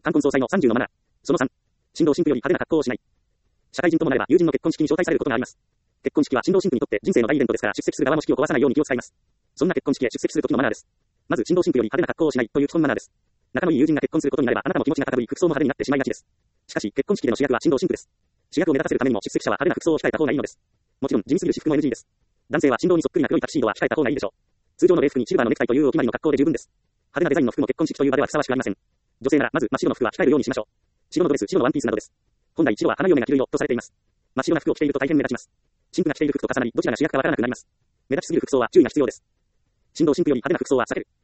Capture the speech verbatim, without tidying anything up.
冠婚葬祭のさんじゅうのマナー。そのさん。新郎新婦より派手な格好をしない。社会人ともなれば友人の結婚式に招待されることがあります。結婚式は新郎新婦にとって人生の大イベントですから出席する側も式を壊さないように気を使います。そんな結婚式へ出席する時のマナーです。まず新郎新婦より派手な格好をしないという基本マナーです。仲のいい友人が結婚することになればあなたの気持ちが高ぶり服装も派手になってしまいがちです。しかし結婚式での主役は新郎新婦です。主役を目立たせるためにも出席者は派手な服装を控えた方がいいのです。もちろん地味すぎる私服も エヌジー です。男性は新郎にそっくりな黒いタキシードは控えた方がいいでしょう。通常の礼服にシルバーのネクタイというお決まりの格好で十分です。派手なデザインの服も結婚式という場ではふさわしくありません。女性ならまず真っ白の服は控えるようにしましょう。白のドレス、白のワンピースなどです。本来白は花嫁が着る色とされています。真っ白な服を着ていると大変目立ちます。新婦が着ている服と重なりどちらが主役かわからなくなります。目立ちすぎる服装は注意が必要です。新郎新婦より派手な服装は避ける。